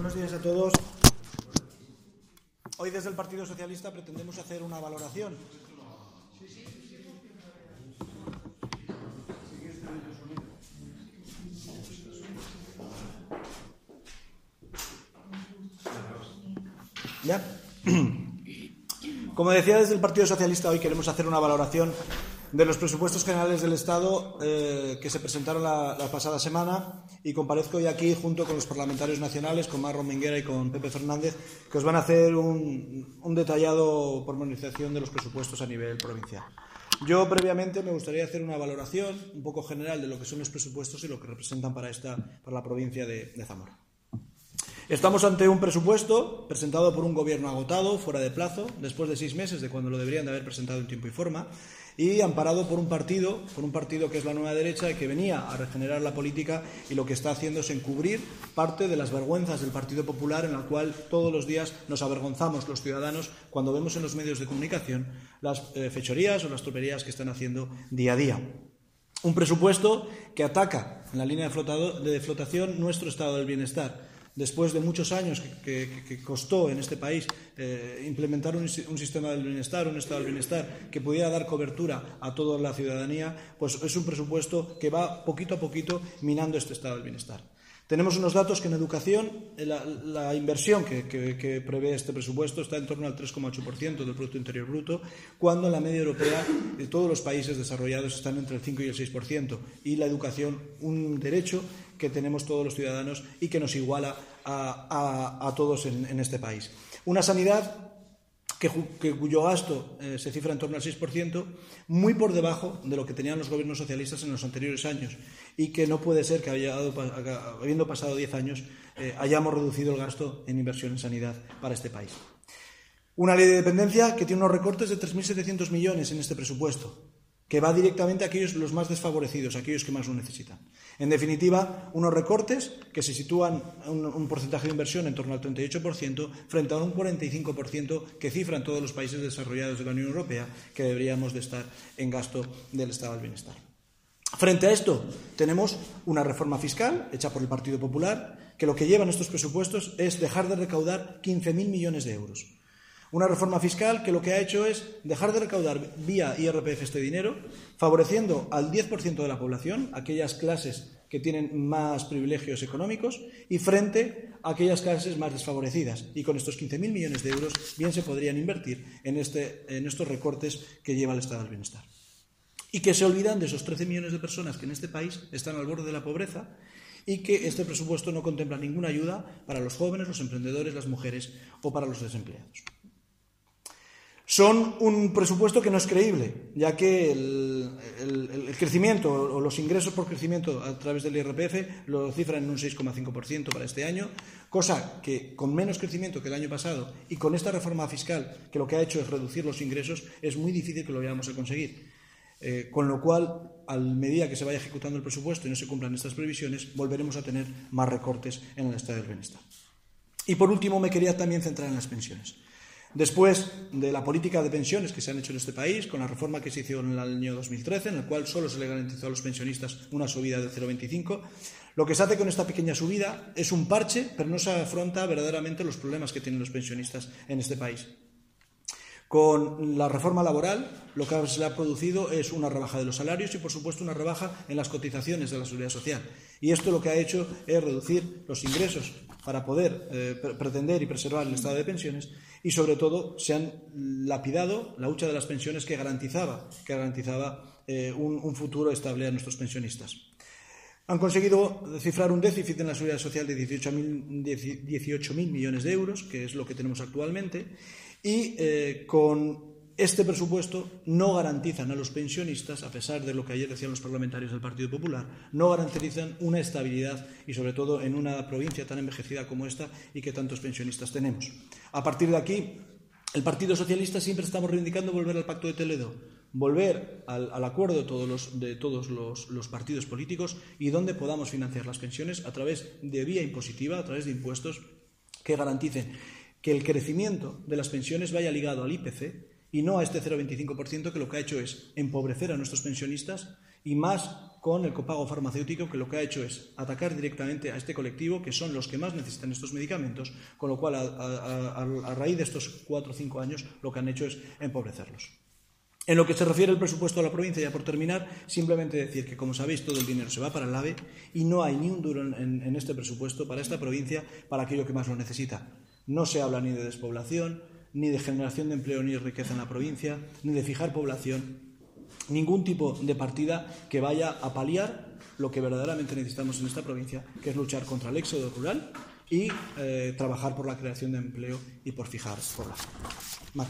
Buenos días a todos. Hoy desde el Partido Socialista pretendemos hacer una valoración. ¿Ya? Como decía, desde el Partido Socialista hoy queremos hacer una valoración de los presupuestos generales del Estado que se presentaron la pasada semana, y comparezco hoy aquí junto con los parlamentarios nacionales, con Marron Minguera y con Pepe Fernández, que os van a hacer un detallado pormenorización de los presupuestos a nivel provincial. Yo previamente me gustaría hacer una valoración un poco general de lo que son los presupuestos y lo que representan para la provincia de Zamora. Estamos ante un presupuesto presentado por un gobierno agotado, fuera de plazo, después de 6 meses de cuando lo deberían de haber presentado en tiempo y forma, y amparado por un partido que es la Nueva Derecha, que venía a regenerar la política, y lo que está haciendo es encubrir parte de las vergüenzas del Partido Popular, en la cual todos los días nos avergonzamos los ciudadanos cuando vemos en los medios de comunicación las fechorías o las troperías que están haciendo día a día. Un presupuesto que ataca en la línea de flotación nuestro estado del bienestar. Después de muchos años que costó en este país implementar un sistema del bienestar, un estado del bienestar que pudiera dar cobertura a toda la ciudadanía, pues es un presupuesto que va poquito a poquito minando este estado del bienestar. Tenemos unos datos que en educación la inversión que prevé este presupuesto está en torno al 3,8% del Producto Interior Bruto, cuando en la media europea de todos los países desarrollados están entre el 5 y el 6%, y la educación un derecho que tenemos todos los ciudadanos y que nos iguala a todos en este país. Una sanidad cuyo gasto se cifra en torno al 6%, muy por debajo de lo que tenían los gobiernos socialistas en los anteriores años, y que no puede ser que habiendo pasado 10 años hayamos reducido el gasto en inversión en sanidad para este país. Una ley de dependencia que tiene unos recortes de 3.700 millones en este presupuesto, que va directamente a aquellos los más desfavorecidos, a aquellos que más lo necesitan. En definitiva, unos recortes que se sitúan un porcentaje de inversión en torno al 38% frente a un 45% que cifran todos los países desarrollados de la Unión Europea, que deberíamos de estar en gasto del estado del bienestar. Frente a esto, tenemos una reforma fiscal hecha por el Partido Popular, que lo que lleva en estos presupuestos es dejar de recaudar 15.000 millones de euros. Una reforma fiscal que lo que ha hecho es dejar de recaudar vía IRPF este dinero, favoreciendo al 10% de la población, aquellas clases que tienen más privilegios económicos, y frente a aquellas clases más desfavorecidas. Y con estos 15.000 millones de euros bien se podrían invertir en estos recortes que lleva el estado del bienestar. Y que se olvidan de esos 13 millones de personas que en este país están al borde de la pobreza, y que este presupuesto no contempla ninguna ayuda para los jóvenes, los emprendedores, las mujeres o para los desempleados. Son un presupuesto que no es creíble, ya que el crecimiento o los ingresos por crecimiento a través del IRPF lo cifran en un 6,5% para este año, cosa que con menos crecimiento que el año pasado y con esta reforma fiscal que lo que ha hecho es reducir los ingresos, es muy difícil que lo vayamos a conseguir. Con lo cual, a medida que se vaya ejecutando el presupuesto y no se cumplan estas previsiones, volveremos a tener más recortes en el estado del bienestar. Y por último, me quería también centrar en las pensiones. Después de la política de pensiones que se han hecho en este país, con la reforma que se hizo en el año 2013, en la cual solo se le garantizó a los pensionistas una subida del 0,25, lo que se hace con esta pequeña subida es un parche, pero no se afronta verdaderamente los problemas que tienen los pensionistas en este país. Con la reforma laboral, lo que se le ha producido es una rebaja de los salarios y, por supuesto, una rebaja en las cotizaciones de la Seguridad Social. Y esto lo que ha hecho es reducir los ingresos para poder pretender y preservar el estado de pensiones, y, sobre todo, se han lapidado la hucha de las pensiones que garantizaba un futuro estable a nuestros pensionistas. Han conseguido cifrar un déficit en la Seguridad Social de 18.000 millones de euros, que es lo que tenemos actualmente, y con este presupuesto no garantizan a los pensionistas, a pesar de lo que ayer decían los parlamentarios del Partido Popular, no garantizan una estabilidad, y sobre todo en una provincia tan envejecida como esta y que tantos pensionistas tenemos. A partir de aquí, el Partido Socialista siempre estamos reivindicando volver al Pacto de Toledo, volver al acuerdo de todos los partidos políticos, y donde podamos financiar las pensiones a través de vía impositiva, a través de impuestos que garanticen que el crecimiento de las pensiones vaya ligado al IPC y no a este 0,25% que lo que ha hecho es empobrecer a nuestros pensionistas y más con el copago farmacéutico, que lo que ha hecho es atacar directamente a este colectivo, que son los que más necesitan estos medicamentos, con lo cual a raíz de estos 4 o 5 años lo que han hecho es empobrecerlos. En lo que se refiere al presupuesto de la provincia, ya por terminar, simplemente decir que, como sabéis, todo el dinero se va para el AVE y no hay ni un duro en este presupuesto para esta provincia, para aquello que más lo necesita. No se habla ni de despoblación, ni de generación de empleo ni de riqueza en la provincia, ni de fijar población, ningún tipo de partida que vaya a paliar lo que verdaderamente necesitamos en esta provincia, que es luchar contra el éxodo rural y trabajar por la creación de empleo y por fijar población. Mar.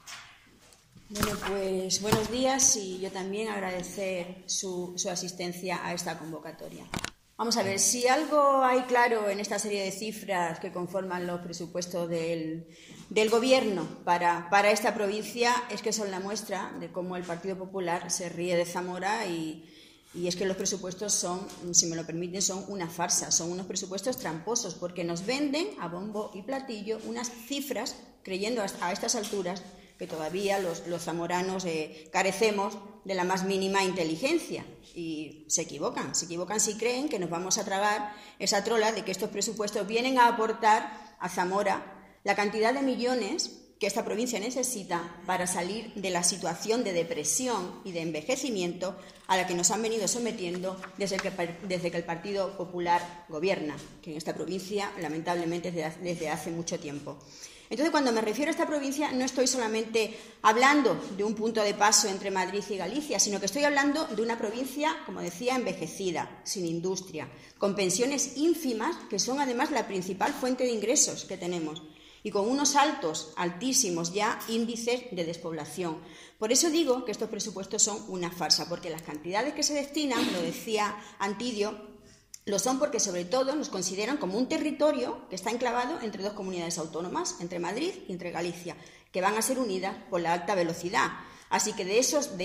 Bueno, pues buenos días y yo también agradecer su asistencia a esta convocatoria. Vamos a ver, si algo hay claro en esta serie de cifras que conforman los presupuestos del Gobierno para esta provincia, es que son la muestra de cómo el Partido Popular se ríe de Zamora y es que los presupuestos son, si me lo permiten, son una farsa, son unos presupuestos tramposos, porque nos venden a bombo y platillo unas cifras, creyendo a estas alturas que todavía los zamoranos carecemos de la más mínima inteligencia. Y se equivocan si creen que nos vamos a tragar esa trola de que estos presupuestos vienen a aportar a Zamora la cantidad de millones que esta provincia necesita para salir de la situación de depresión y de envejecimiento a la que nos han venido sometiendo desde que el Partido Popular gobierna, que en esta provincia, lamentablemente, desde hace mucho tiempo. Entonces, cuando me refiero a esta provincia, no estoy solamente hablando de un punto de paso entre Madrid y Galicia, sino que estoy hablando de una provincia, como decía, envejecida, sin industria, con pensiones ínfimas, que son además la principal fuente de ingresos que tenemos, y con unos altísimos ya índices de despoblación. Por eso digo que estos presupuestos son una farsa, porque las cantidades que se destinan, lo decía Antidio, lo son porque sobre todo nos consideran como un territorio que está enclavado entre dos comunidades autónomas, entre Madrid y entre Galicia, que van a ser unidas por la alta velocidad. Así que de esos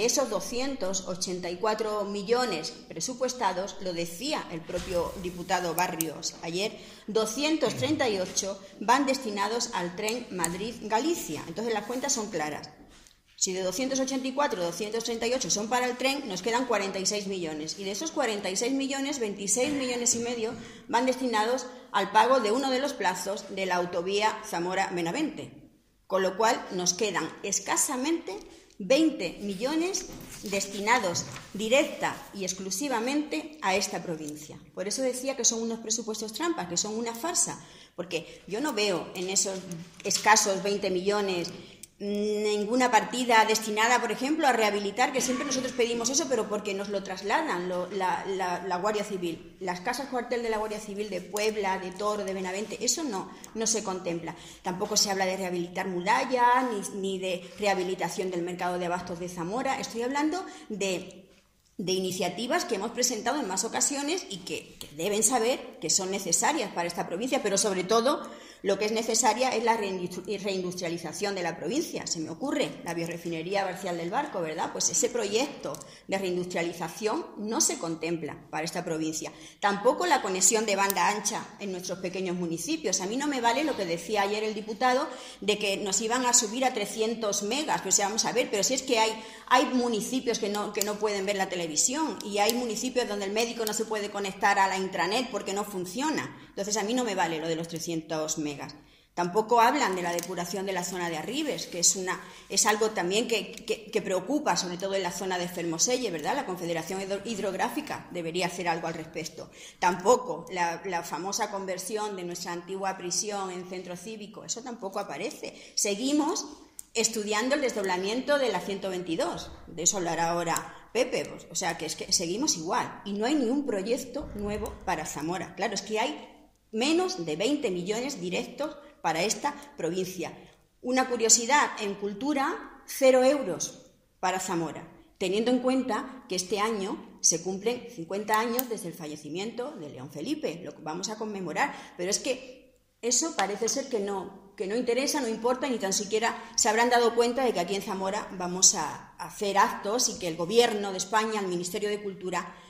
284 millones presupuestados, lo decía el propio diputado Barrios ayer, 238 van destinados al tren Madrid-Galicia. Entonces las cuentas son claras. Si de 284, 238 son para el tren, nos quedan 46 millones. Y de esos 46 millones, 26 millones y medio van destinados al pago de uno de los plazos de la autovía Zamora-Benavente. Con lo cual nos quedan escasamente 20 millones destinados directa y exclusivamente a esta provincia. Por eso decía que son unos presupuestos trampas, que son una farsa, porque yo no veo en esos escasos 20 millones ninguna partida destinada, por ejemplo, a rehabilitar, que siempre nosotros pedimos eso, pero porque nos lo trasladan la Guardia Civil. Las casas cuartel de la Guardia Civil de Puebla, de Toro, de Benavente, eso no se contempla. Tampoco se habla de rehabilitar muralla, ni de rehabilitación del mercado de abastos de Zamora. Estoy hablando de iniciativas que hemos presentado en más ocasiones y que deben saber que son necesarias para esta provincia, pero sobre todo lo que es necesaria es la reindustrialización de la provincia. Se me ocurre la biorefinería Barcial del Barco, ¿verdad? Pues ese proyecto de reindustrialización no se contempla para esta provincia. Tampoco la conexión de banda ancha en nuestros pequeños municipios. A mí no me vale lo que decía ayer el diputado de que nos iban a subir a 300 megas. Pues vamos a ver, pero si es que hay municipios que no pueden ver la televisión y hay municipios donde el médico no se puede conectar a la intranet porque no funciona. Entonces a mí no me vale lo de los 300 megas. Tampoco hablan de la depuración de la zona de Arribes, que es algo también que preocupa, sobre todo en la zona de Fermoselle, ¿verdad? La Confederación Hidrográfica debería hacer algo al respecto. Tampoco la famosa conversión de nuestra antigua prisión en centro cívico, eso tampoco aparece. Seguimos estudiando el desdoblamiento de la 122, de eso hablará ahora Pepe, o sea que es que seguimos igual y no hay ni un proyecto nuevo para Zamora. Claro, es que hay menos de 20 millones directos para esta provincia. Una curiosidad, en cultura, 0 euros para Zamora, teniendo en cuenta que este año se cumplen 50 años desde el fallecimiento de León Felipe, lo que vamos a conmemorar, pero es que eso parece ser que no interesa, no importa, ni tan siquiera se habrán dado cuenta de que aquí en Zamora vamos a hacer actos y que el Gobierno de España, el Ministerio de Cultura,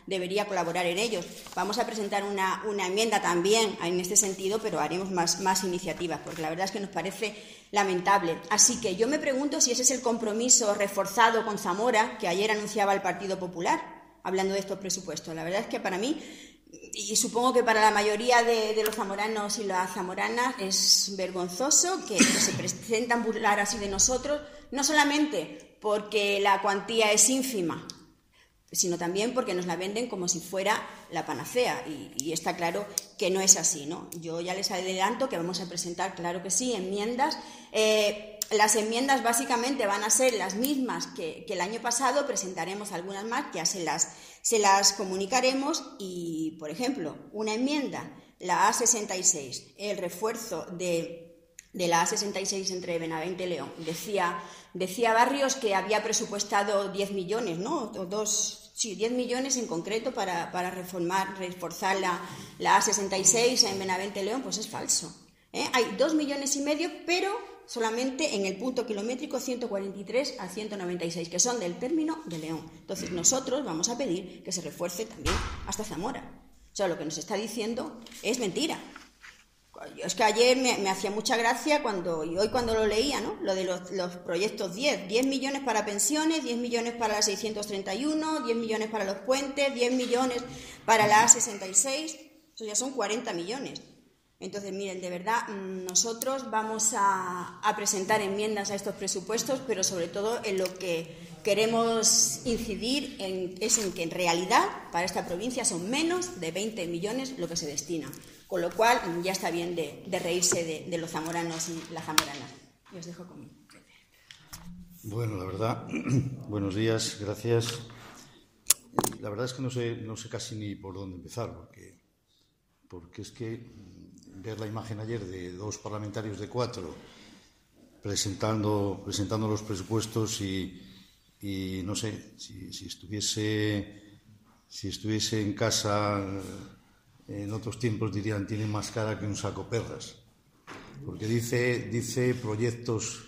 debería colaborar en ellos. Vamos a presentar una enmienda también en este sentido, pero haremos más iniciativas, porque la verdad es que nos parece lamentable. Así que yo me pregunto si ese es el compromiso reforzado con Zamora que ayer anunciaba el Partido Popular, hablando de estos presupuestos. La verdad es que para mí, y supongo que para la mayoría de los zamoranos y las zamoranas, es vergonzoso que se presentan burlar así de nosotros, no solamente porque la cuantía es ínfima, sino también porque nos la venden como si fuera la panacea, y está claro que no es así, ¿no? Yo ya les adelanto que vamos a presentar, claro que sí, enmiendas. Las enmiendas básicamente van a ser las mismas que el año pasado, presentaremos algunas más, que ya se las comunicaremos, y, por ejemplo, una enmienda, la A66, el refuerzo de la A66 entre Benavente y León. Decía Barrios que había presupuestado 10 millones, ¿no? 10 millones en concreto para reforzar la A66 en Benavente y León. Pues es falso. Hay 2,5 millones, pero solamente en el punto kilométrico 143 a 196, que son del término de León. Entonces nosotros vamos a pedir que se refuerce también hasta Zamora. O sea, lo que nos está diciendo es mentira. Es que ayer me hacía mucha gracia y hoy cuando lo leía, ¿no? Lo de los proyectos 10 millones para pensiones, 10 millones para la 631, 10 millones para los puentes, 10 millones para la A66, eso ya son 40 millones. Entonces, miren, de verdad, nosotros vamos a presentar enmiendas a estos presupuestos, pero sobre todo en lo que queremos incidir es en que en realidad para esta provincia son menos de 20 millones lo que se destina. Con lo cual ya está bien de reírse de los zamoranos y las zamoranas. Y os dejo conmigo. Bueno, la verdad, buenos días, gracias. La verdad es que no sé casi ni por dónde empezar, porque es que ver la imagen ayer de 2 parlamentarios de 4 presentando los presupuestos y no sé, si estuviese en casa en otros tiempos dirían tiene más cara que un saco perras, porque dice proyectos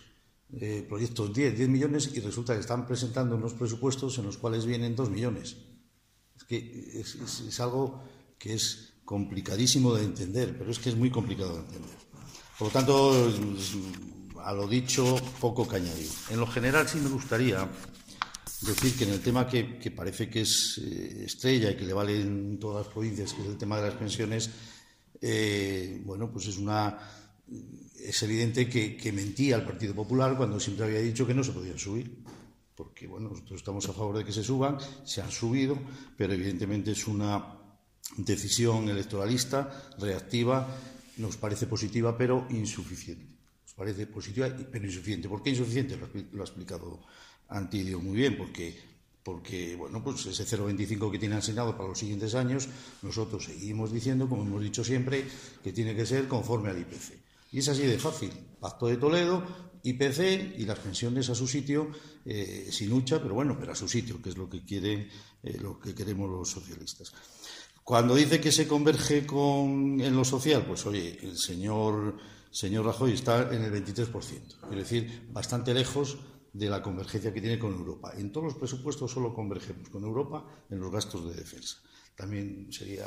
10 millones y resulta que están presentando unos presupuestos en los cuales vienen 2 millones. Es que es algo que es complicadísimo de entender, pero es que es muy complicado de entender. Por lo tanto, a lo dicho, poco que añadir. En lo general sí me gustaría decir que en el tema que parece que es estrella y que le vale en todas las provincias, que es el tema de las pensiones, bueno, pues es evidente que mentía el Partido Popular cuando siempre había dicho que no se podían subir, porque bueno, nosotros estamos a favor de que se suban, se han subido, pero evidentemente es una decisión electoralista, reactiva, nos parece positiva pero insuficiente. Nos parece positiva pero insuficiente. ¿Por qué insuficiente? Lo ha explicado Antidio muy bien, porque bueno, pues ese 0,25 que tiene asignado para los siguientes años, nosotros seguimos diciendo, como hemos dicho siempre, que tiene que ser conforme al IPC. Y es así de fácil. Pacto de Toledo, IPC y las pensiones a su sitio, sin hucha, pero a su sitio, que es lo que queremos los socialistas. Cuando dice que se converge en lo social, pues oye, el señor Rajoy está en el 23%, es decir, bastante lejos de la convergencia que tiene con Europa. En todos los presupuestos solo convergemos con Europa en los gastos de defensa. También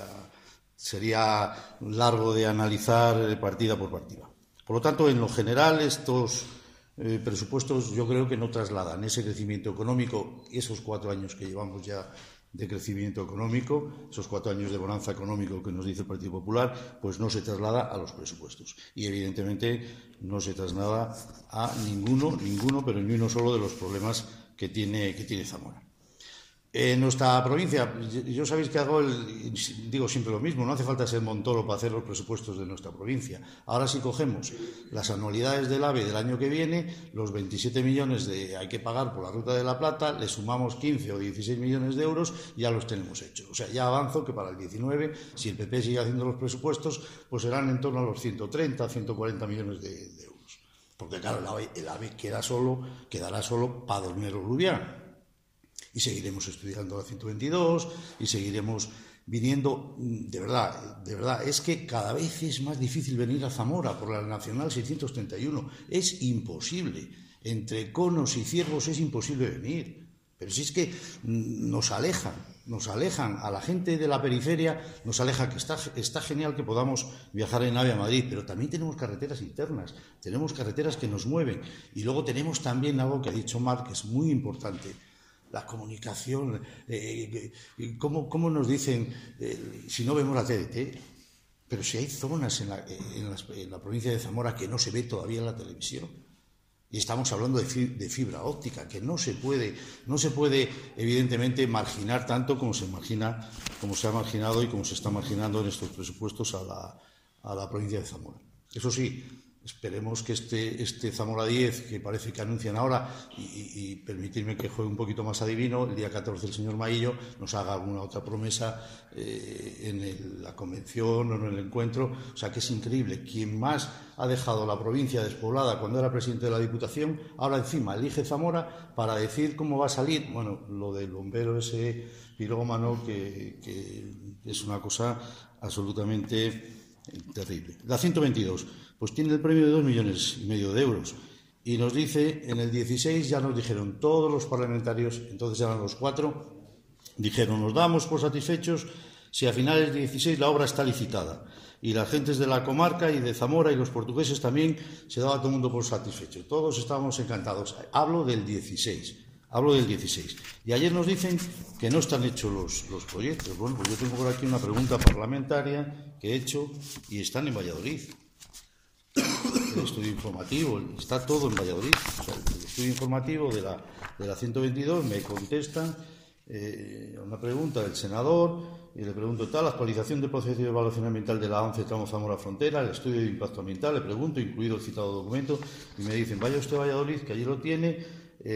sería largo de analizar partida por partida. Por lo tanto, en lo general, estos presupuestos yo creo que no trasladan ese crecimiento económico, esos 4 años que llevamos ya de crecimiento económico, esos 4 años de bonanza económico que nos dice el Partido Popular, pues no se traslada a los presupuestos. Y evidentemente no se traslada a ninguno, pero ni uno solo de los problemas que tiene Zamora. En nuestra provincia, yo sabéis que digo siempre lo mismo, no hace falta ser Montoro para hacer los presupuestos de nuestra provincia. Ahora si cogemos las anualidades del AVE del año que viene, los 27 millones hay que pagar por la Ruta de la Plata, le sumamos 15 o 16 millones de euros, ya los tenemos hechos. O sea, ya avanzo que para el 19, si el PP sigue haciendo los presupuestos, pues serán en torno a los 130, 140 millones de euros. Porque claro, el AVE quedará solo para Dolmero-Rubián. Y seguiremos estudiando la 122 y seguiremos viniendo. De verdad, es que cada vez es más difícil venir a Zamora por la Nacional 631. Es imposible. Entre Conos y Ciervos es imposible venir. Pero si es que nos alejan. nos alejan a la gente de la periferia, nos aleja, que está genial que podamos viajar en AVE a Madrid, pero también tenemos carreteras internas, tenemos carreteras que nos mueven, y luego tenemos también algo que ha dicho Marc, que es muy importante, la comunicación. ¿Cómo nos dicen, si no vemos la TDT? Pero si hay zonas en la provincia de Zamora que no se ve todavía en la televisión. Y estamos hablando de fibra óptica, que no se puede evidentemente marginar tanto como se ha marginado y como se está marginando en estos presupuestos a la provincia de Zamora. Eso sí, esperemos que este Zamora 10, que parece que anuncian ahora, y permitirme que juegue un poquito más adivino, el día 14 el señor Maillo nos haga alguna otra promesa en la convención o en el encuentro. O sea que es increíble. Quien más ha dejado la provincia despoblada cuando era presidente de la Diputación, ahora encima elige Zamora para decir cómo va a salir. Bueno, lo del bombero ese pirómano que es una cosa absolutamente terrible. La 122, pues tiene el premio de 2,5 millones de euros. Y nos dice, en el 16 ya nos dijeron todos los parlamentarios, entonces eran los 4, dijeron, nos damos por satisfechos si a finales del 16 la obra está licitada. Y las gentes de la comarca y de Zamora y los portugueses también se daba todo el mundo por satisfecho. Todos estábamos encantados. Hablo del 16. Y ayer nos dicen que no están hechos los proyectos. Bueno, pues yo tengo por aquí una pregunta parlamentaria que he hecho y están en Valladolid. El estudio informativo, está todo en Valladolid. O sea, el estudio informativo de la 122 me contestan una pregunta del senador y le pregunto la actualización del proceso de evaluación ambiental de la 11 tramo Zamora Frontera, el estudio de impacto ambiental, le pregunto, incluido el citado documento, y me dicen, vaya usted a Valladolid, que allí lo tiene,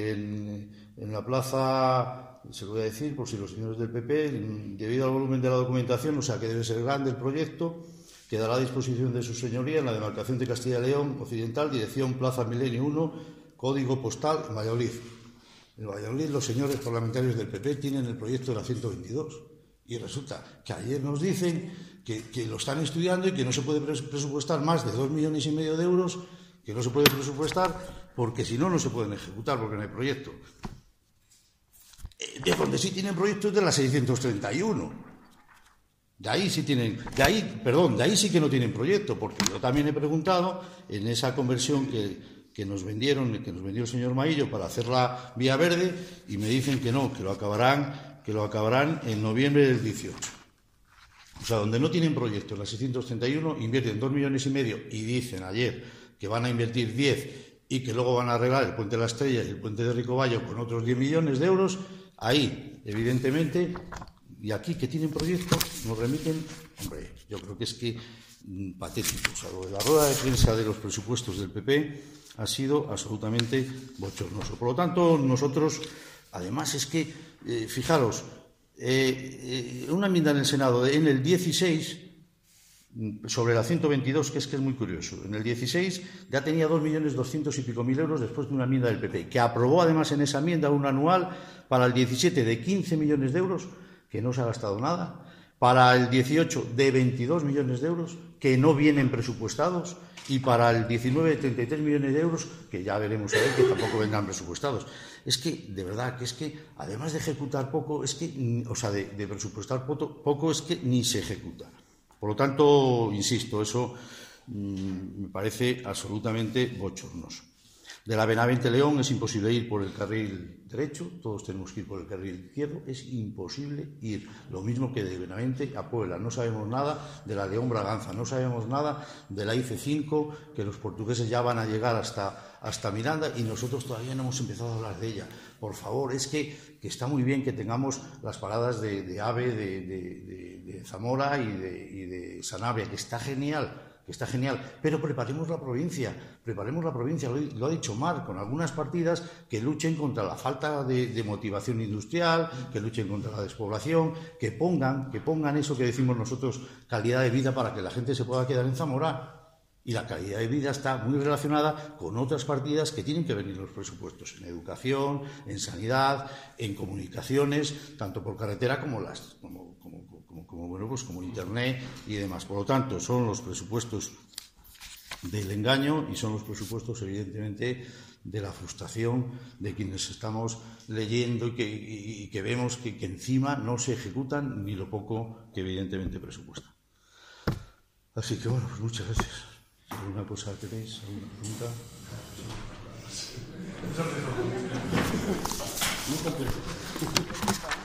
en la plaza, se lo voy a decir por si los señores del PP, debido al volumen de la documentación, o sea que debe ser grande el proyecto, quedará a disposición de su señoría en la demarcación de Castilla y León Occidental, dirección Plaza Milenio 1, código postal en Valladolid. En Valladolid los señores parlamentarios del PP tienen el proyecto de la 122 y resulta que ayer nos dicen que lo están estudiando y que no se puede presupuestar más de 2,5 millones de euros, que no se puede presupuestar porque si no, no se pueden ejecutar porque no hay proyecto. De donde sí tienen proyectos de la 631. De ahí sí que no tienen proyecto, porque yo también he preguntado en esa conversión que nos vendió el señor Maillo para hacer la vía verde y me dicen que no, que lo acabarán en noviembre del 18. O sea, donde no tienen proyecto en la 631 invierten 2,5 millones y dicen ayer que van a invertir 10 y que luego van a arreglar el Puente de la Estrella y el Puente de Ricoballo con otros 10 millones de euros. Ahí, evidentemente, y aquí que tienen proyectos, nos remiten, hombre, yo creo que es patético. O sea, lo de la rueda de prensa de los presupuestos del PP ha sido absolutamente bochornoso. Por lo tanto, nosotros, además es que, fijaros, una enmienda en el Senado en el 16 sobre la 122, que es muy curioso. En el 16 ya tenía 2,200,000 y pico euros después de una enmienda del PP, que aprobó además en esa enmienda un anual para el 17 de 15 millones de euros, que no se ha gastado nada, para el 18 de 22 millones de euros, que no vienen presupuestados, y para el 19 de 33 millones de euros, que ya veremos a ver que tampoco vendrán presupuestados. Es que, de verdad, además de ejecutar poco, de presupuestar poco, es que ni se ejecuta. Por lo tanto, insisto, eso me parece absolutamente bochornoso. De la Benavente-León es imposible ir por el carril derecho, todos tenemos que ir por el carril izquierdo, es imposible ir. Lo mismo que de Benavente a Puebla, no sabemos nada de la León-Braganza, no sabemos nada de la IC5, que los portugueses ya van a llegar hasta Miranda y nosotros todavía no hemos empezado a hablar de ella. Por favor, es que está muy bien que tengamos las paradas de AVE de Zamora y de Sanabria, que está genial, pero preparemos la provincia, lo ha dicho Marc, con algunas partidas que luchen contra la falta de motivación industrial, que luchen contra la despoblación, que pongan eso que decimos nosotros, calidad de vida, para que la gente se pueda quedar en Zamora. Y la calidad de vida está muy relacionada con otras partidas que tienen que venir los presupuestos, en educación, en sanidad, en comunicaciones, tanto por carretera como como internet y demás. Por lo tanto, son los presupuestos del engaño y son los presupuestos, evidentemente, de la frustración de quienes estamos leyendo y que vemos que encima no se ejecutan ni lo poco que evidentemente presupuestan. Así que, bueno, pues muchas gracias. ¿Alguna cosa tenéis? ¿Alguna pregunta? Muy completo.